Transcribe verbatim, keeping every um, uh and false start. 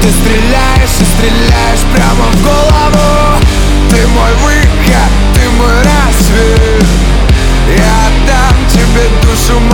Ты стреляешь и стреляешь прямо в голову. Ты мой выход, ты мой рассвет. Я отдам тебе душу